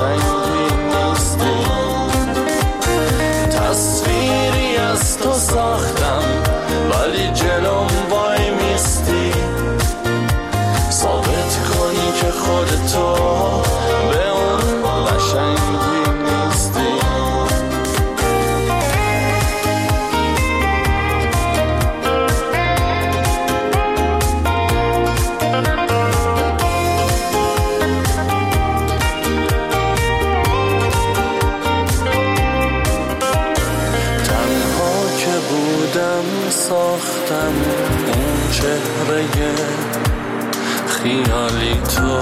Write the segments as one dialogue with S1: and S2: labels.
S1: قشنگی نیستی. تصویری از تو ساختم ولی جلوم وای میستی. ثابت کنی که خودتو به اون قشنگی نیستی. ساختم اون چهره خیالی تو.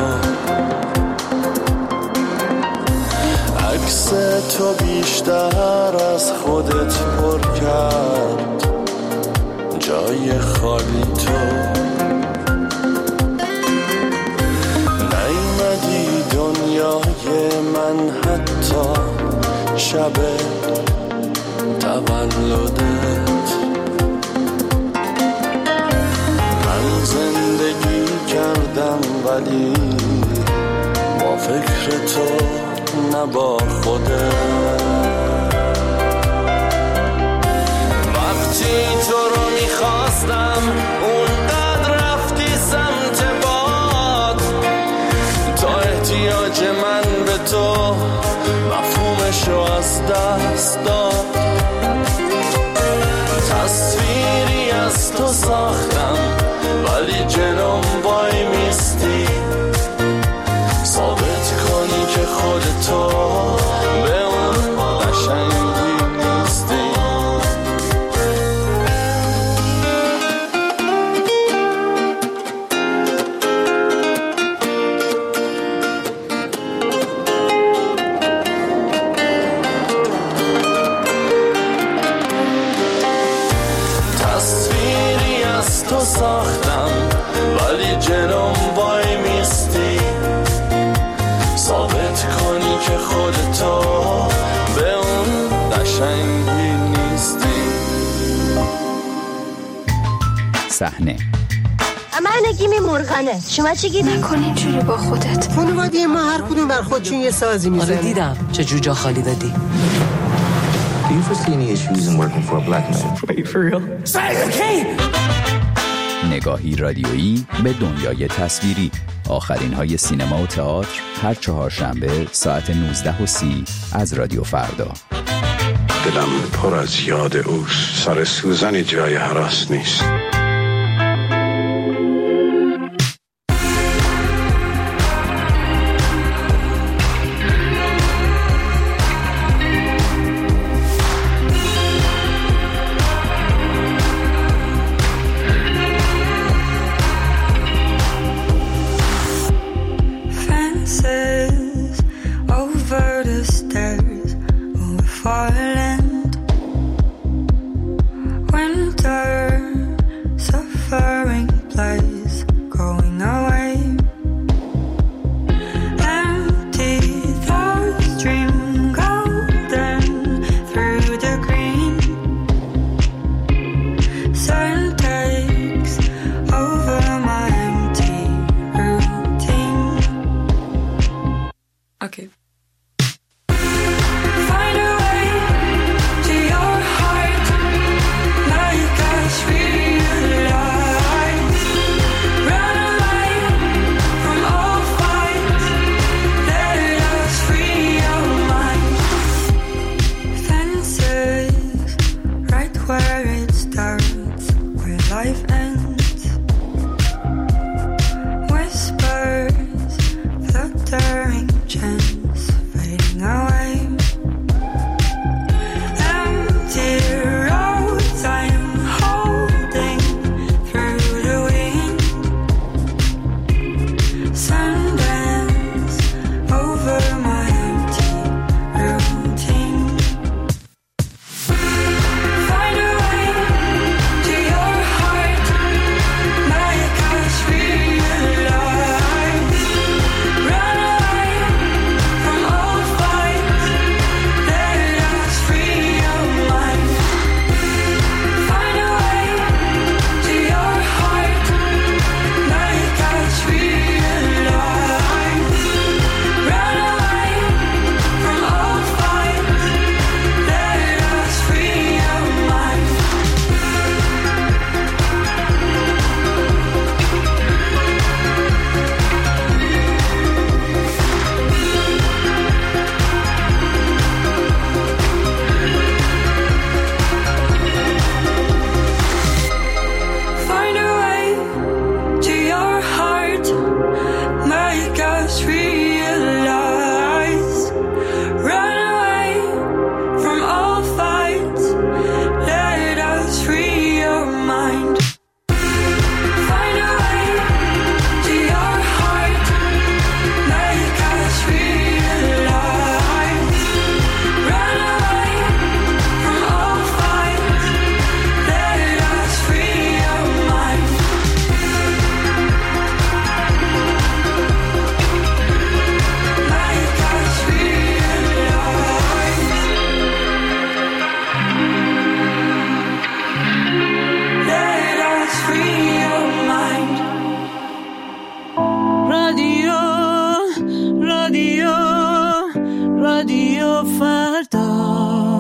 S1: عکس تو بیشتر از خودت پر کرد جای خالی تو. نیومدی دنیای من حتی شب تولدت. زندگی کردم ولی با فکر تو نه با خودت. وقتی تو رو میخواستم اونقدر رفتی سمت باد. تا احتیاج من به تو مفهومشو از دست داد. تصویری از تو ساختم ولی جلوم وای میستی. ثابت کنی که خودتو به اون قشنگی نیستی. تصویری از تو ساختم ولی جلوم وای میستی. ثابت کنی که خودتو به اون قشنگی نیستی.
S2: صحنه
S3: من نگیم مرغانه. شما چی گیدی؟
S4: نکن اینجوری با خودت.
S5: خانواده ما هر کدوم بر خودشون یه سازی میزنن.
S6: آره دیدم چه جوجا خالی دادی.
S7: Do you foresee any issues in working for a black man?
S6: Wait, for real?
S2: نگاهی رادیویی به دنیای تصویری. آخرین های سینما و تئاتر هر چهارشنبه ساعت 19:30 از رادیو فردا.
S8: دلم پر از یاد اوست. سر سوزنی جای هراس نیست.
S4: رادیو فردا.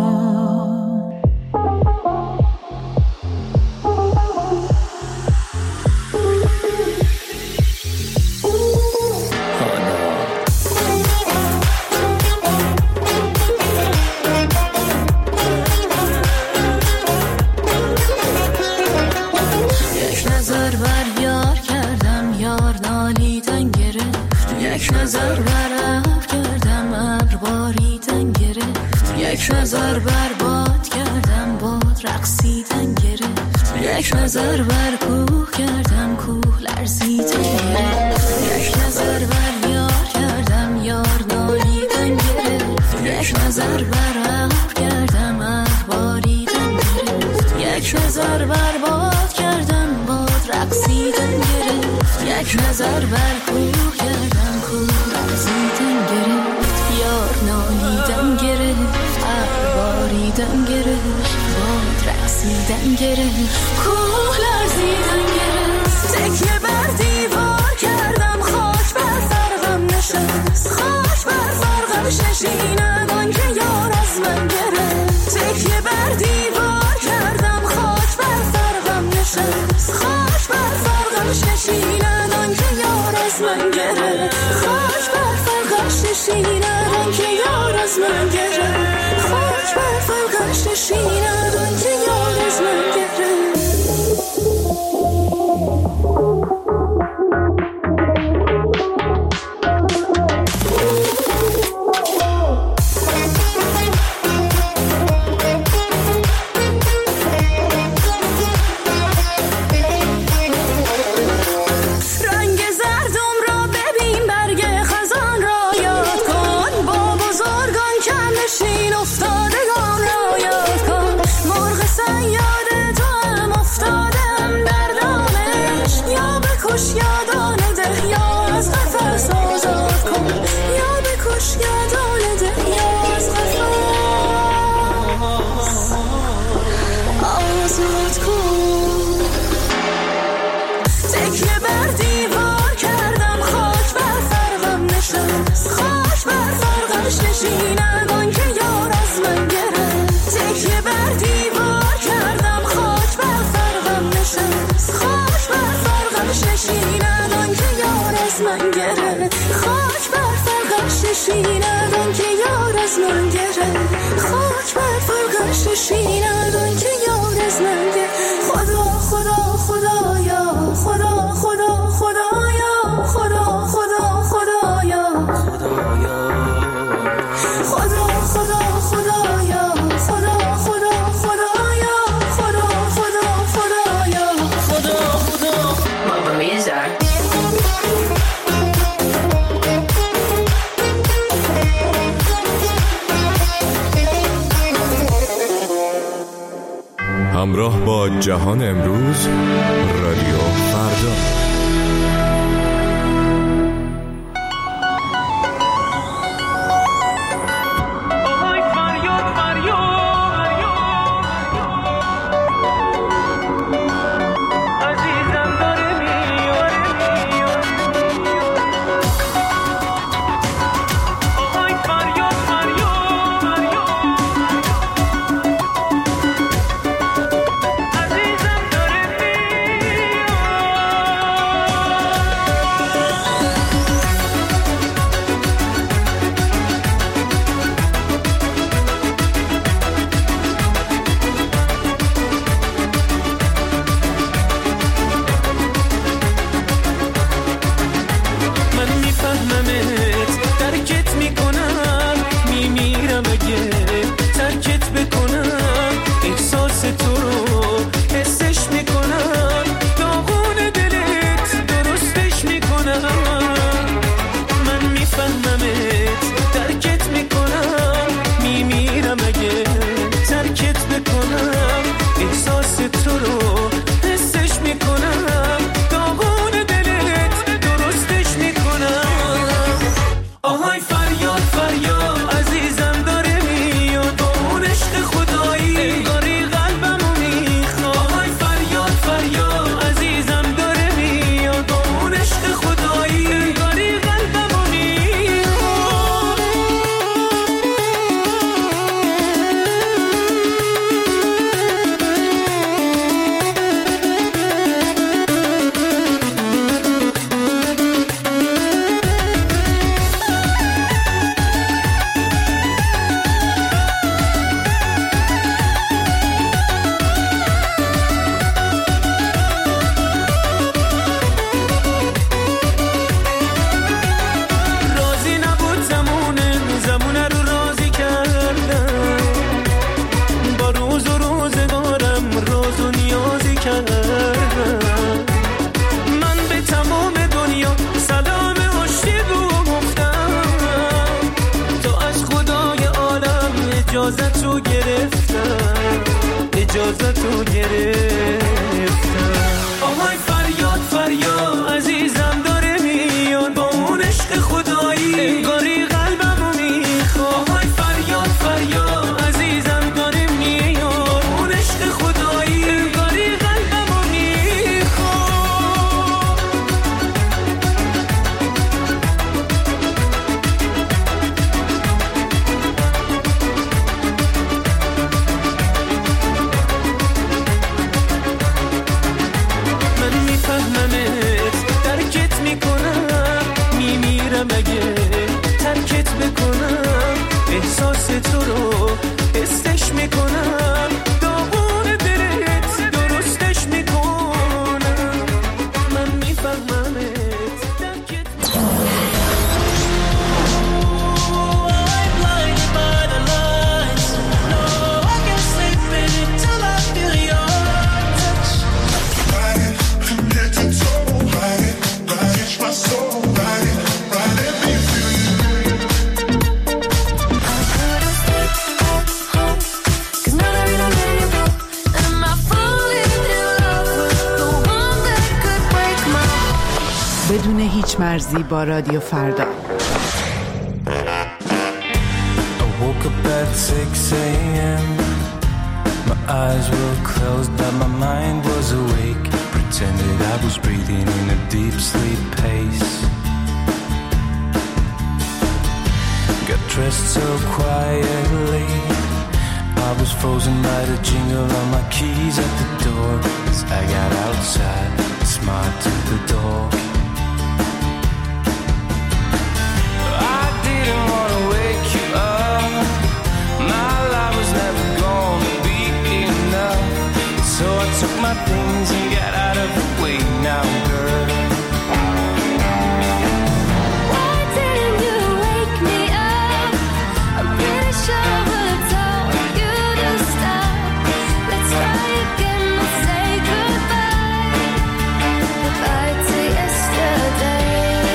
S9: نظر برف کردم ابر باریدن گرفت، یک نظر بر باد کردم باد رقصیدن گرفت، یک نظر بر کوه کردم کوه لرزیدن گرفت، یک نظر بر یار کردم یار نالیدن گرفت، یک نظر بر ابر کردم ابر باریدن گرفت، یک نظر بر باد کردم باد رقصیدن گرفت، یک نظر بر کوه کردم رقصیدن گرفت، یار نالیدن گرفت، ابر باریدن گرفت، باد رقصیدن گرفت، کوه لرزیدن گرفت، تکیه بر دیوار کردم خاک بر فرقم نشست، خاک بر فرقم نشیند آنکه یار از من گرفت، تکیه بر دیوار کردم خاک بر فرقم نشست، خاک بر فرقم نشیند آنکه یار از من گرفت، خاک بر فرقش نشیند آنکه یار از من گرفت، خاک بر فرقش نشیند آنکه یار از من گرفت.
S10: همراه با جهان امروز، رادیو فردا.
S4: اجازتو گرفتم، اجازتو گرفتم. آهای فریاد فریاد عزیزم داره میاد، با اون عشق خدایی انگاری قلبمو میخواد. آهای فریاد فریاد عزیزم داره میاد، اون عشق خدایی انگاری قلبمو میخواد. من میفهممت، درکت میکنم، میمیرم اگه ترکت بکنم. احساس تو رو حسش میکنم، داغون دلت درستش میکنم. من میفهممت، درکت
S11: بدون هیچ مرزی با رادیو فردا.
S1: I woke up at 6 a.m. My eyes were closed but my mind was awake. Pretended I was breathing in a deep sleep pace. Got dressed so quietly, I was frozen by the jingle on my keys at the door. As I got outside, smiled to the dog. I didn't want to wake you up, my life was never gonna be enough. So I took my things and got out of the way now, girl.
S9: Why didn't you wake me up? I'm pretty sure I would've told you to stop. Let's try again and say goodbye. Goodbye to yesterday.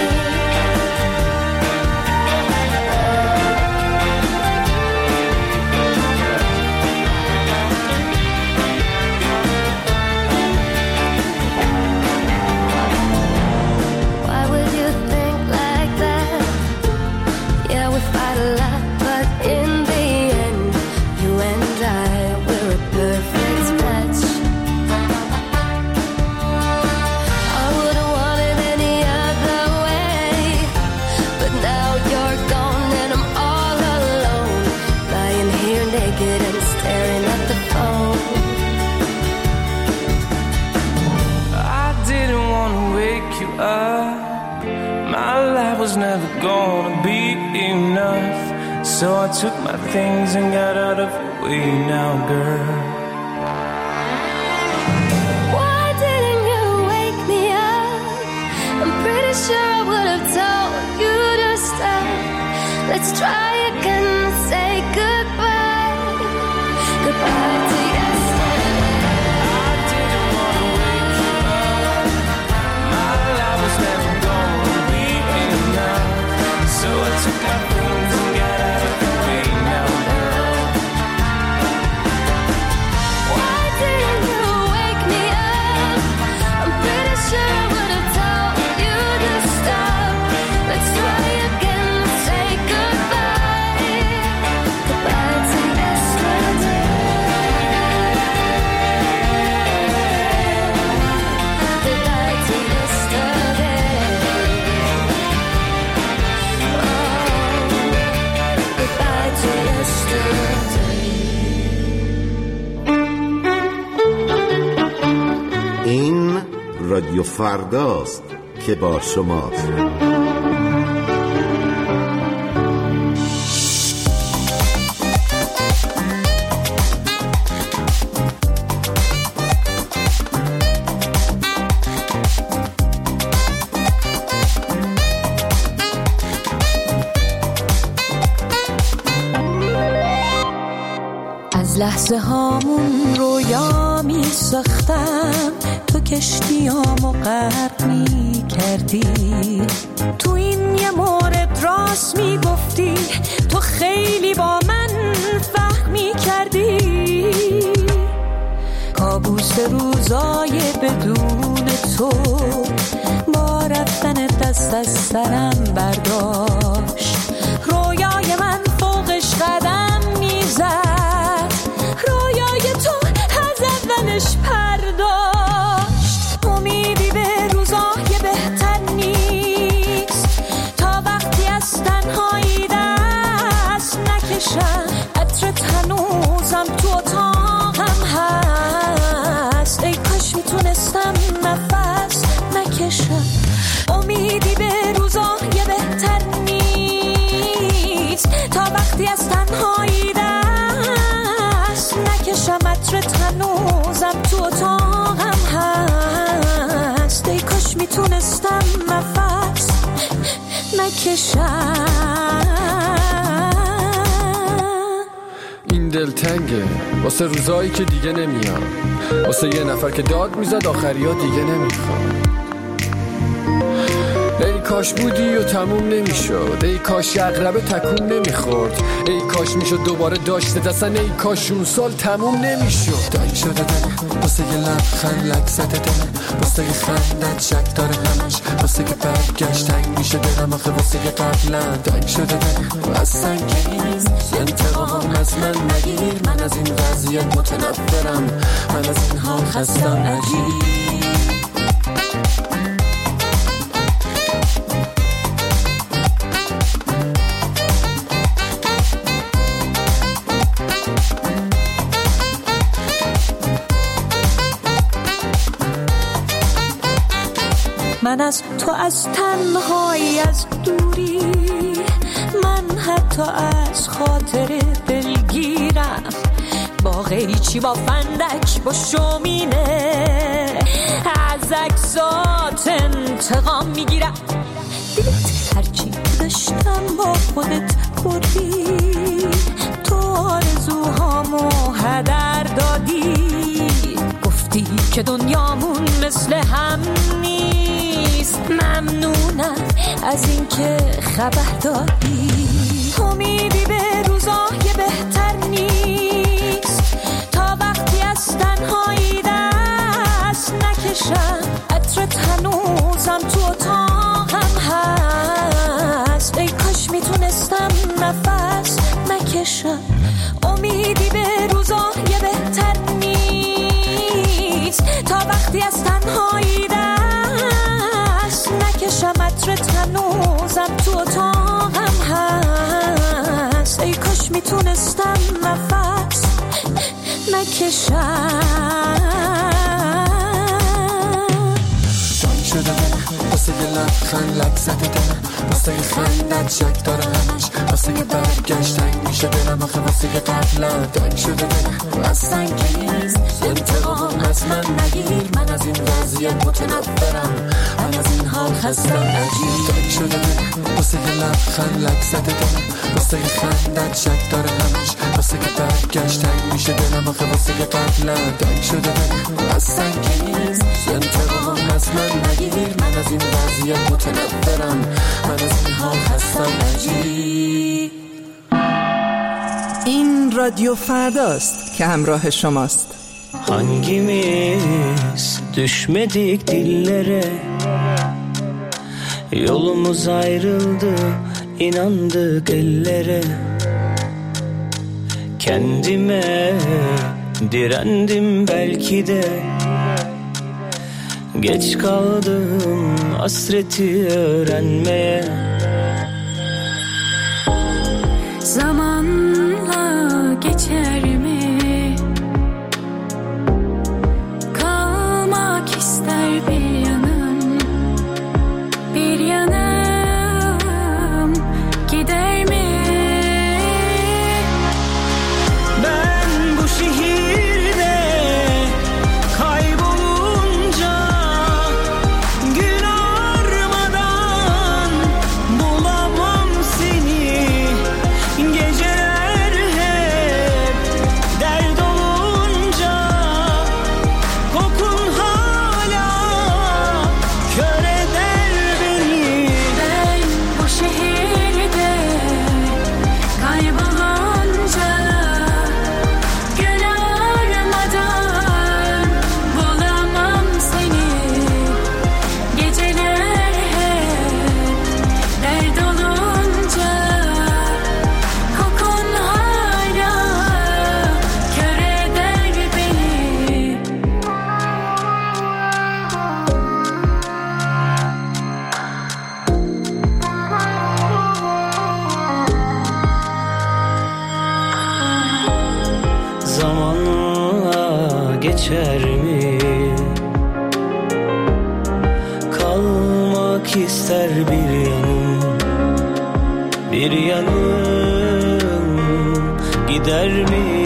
S9: Why would you think like that? Yeah, we fight a lot, but in the end, you and I, we're a perfect match. I wouldn't want it any other way, but now you're gone and I'm all alone, lying here naked and staring at the phone.
S1: I didn't want to wake you up, my life was never gonna be enough. So I took my things and got out of the way now, girl.
S9: Why didn't you wake me up? I'm pretty sure I would've told you to stop. Let's try again and say goodbye. Goodbye to yesterday.
S1: I didn't want to wake you up, my life was never gonna be enough. So I took my things and got out of the way now, girl.
S9: Why didn't you wake me up? I'm pretty sure I would've told you to stop. Let's try again and say goodbye. Goodbye to yesterday. Goodbye to yesterday. Oh, goodbye to yesterday.
S12: این رادیو فرداست که با شماست.
S13: از لحظه هامون رویا می ساختم، تو کشتیامو غرق می کردی. تو این یه مورد راست می گفتی، تو خیلی با من فهم واسه روزای بدون تو با رفتن دست از سرم برداشت. رویای من فوقش قدم میزد، رویای تو از اولش پرداشت. امیدی به روزای بهتر نیست تا وقتی از تنهایی دست نکشم. عطرت هنوزم تو اتاقم هست، ای کاش میتونستم نفس نکشم. امیدی به روزای بهتر نیست تا وقتی از تنهایی دست نکشم. عطرت هنوزم تو اتاقم هست، ای کاش میتونستم نفس نکشم.
S14: این دلتنگه واسه روزایی که دیگه نمیاد، واسه یه نفر که داد میزد آخریا دیگه نمیخواد. ای کاش بودی و تموم نمیشد، ای کاش عقربه تکون نمیخورد، ای کاش میشد دوباره داشته دستن، ای کاش اون سال تموم نمیشد. دایی شده دلم واسه یه لبخند لک زده دلم، واسه یه خندت شک داره همش، واسه که برگشت تنگ میشه دلم آخه واسه یه قبلا. دایی شده دلم از سنگیز انتقام از من نگیر، من از این وضعیت متنفرم، من از این حال خستم نگیر.
S13: من از تو از تنهایی از دوری، من حتی از خاطر دلگیرم، با قیچی با فندک با شومینه از عکسات انتقام میگیرم. دیدت هرچی داشتم با خودت بردی، تو آرزوهامو هدر دادی، گفتی که دنیامون مثل هم نیست. ممنونم از این که خبر دادی. امیدی به روزای بهتر نیست تا وقتی از تنهایی دست نکشم. عطرت هنوزم تو اتاقم هست، ای کاش میتونستم نفس نکشم. امیدی به روزای بهتر نیست تا وقتی از تنهایی دست نکشم. عطرت هنوزم تو اتاقم هست، ای کاش میتونستم نفس نکشم.
S14: شده دلم واسه یه لبخند لک زده دلم، واسه یه خندت شک داره همش، واسه یه برگشت تنگ میشه دلم آخه واسه یه قبلا. دنگ شده دلم از سنگیز انتقام از من نگیر، من از این وضعیت متنفرم، من از این حال خستم نگیر. دنگ شده دلم واسه یه لبخند لک زده دلم، واسه یه خندت شک داره همش، واسه یه برگشت تنگ میشه دلم آخه واسه یه قبلا. دنگ شده دلم از سنگیز انتقام از من نگیر، من از این وضعیت متنفرم، من از این حال خستم نگیر.
S11: این رادیو فرداست که همراه şomaست.
S4: Hangimiz düşmedik dillere, yolumuz ayrıldı, inandık ellere. Kendime direndim belki de, geç kaldım hasreti öğrenmeye.
S9: Zamanla geçer mi? Kalmak ister bir yanım, bir yanım gider mi?
S4: Ben bu şehirde kaybolunca, gün ağarmadan bulamam seni. Geceler geçer mi? Kalmak ister bir yanım, bir yanım gider mi?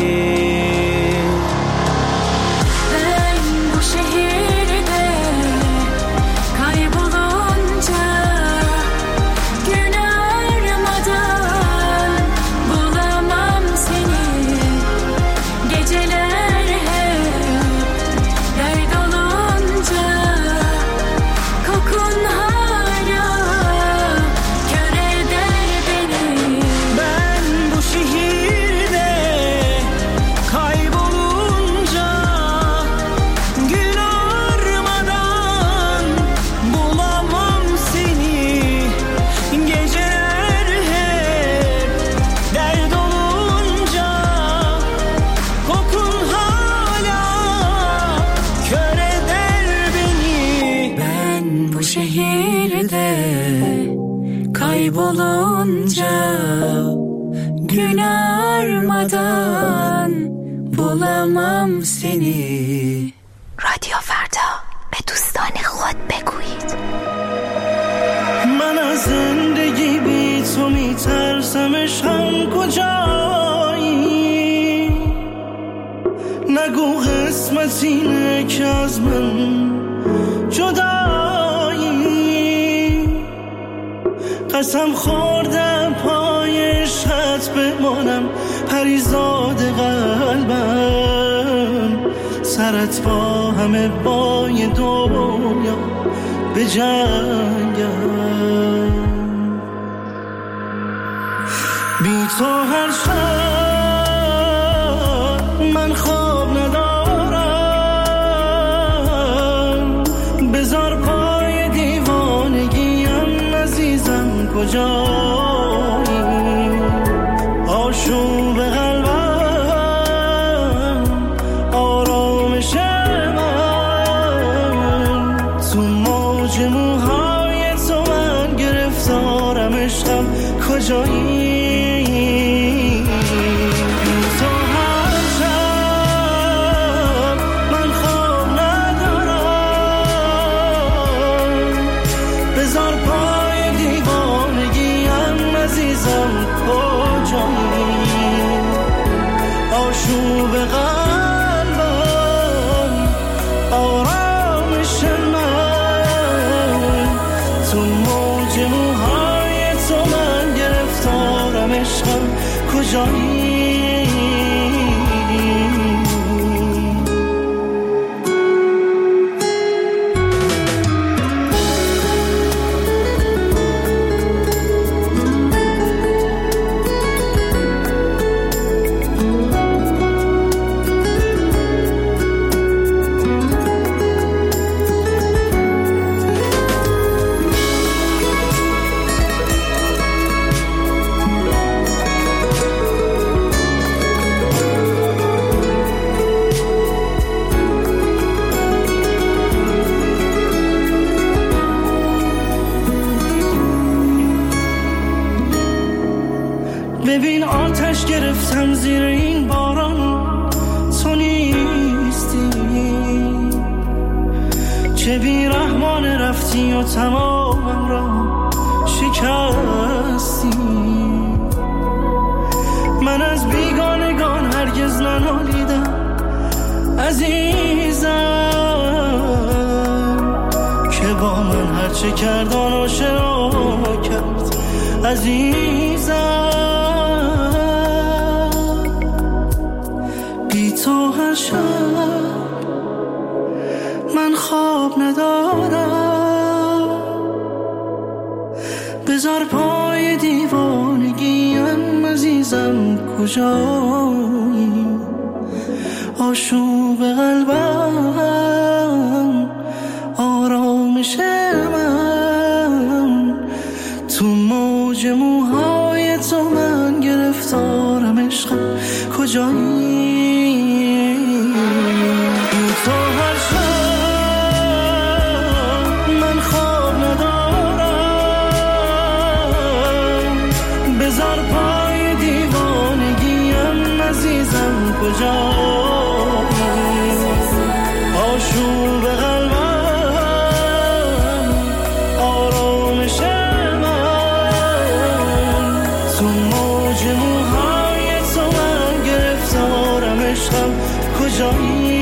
S9: Kaybolunca gün armadan bulamam seni.
S13: رادیو فردا به دوستان خود بگویید
S15: من از زندگی بی تو میترسمش هم کجایی نگو قسمتینه که از من جدایی قسم خوردم پای عشقت بمانم پریزاد قلبم سرت با همه بای دنیا به جنگم بی تو هر شب من خواب ندارم بذار پای دیوانگیم عزیزم کجایی آشوب قلبم آرامش من تو موج موهای تو من گرفتارم عشقم کجایی آشوب قلبم آرامش من تو موج موهای تو من گرفتارم عشقم کجایی ببین آتش گرفتم زیر این باران تو نیستی چه بی رحمان رفتی و تمامم را شکستی من از بیگانگان هرگز ننالیدم عزیزم که با من هرچه کرد آن آشنا کرد عزیزم تو هر شب من خواب ندارم بذار پای دیوانگیم عزیزم کجایی آشوب قلبم آرامش من تو موج موهای تو من گرفتارم عشقم کجایی تو هر شب من خواب ندارم بذار پای دیوانگیم عزیزم کجایی عشقم کجایی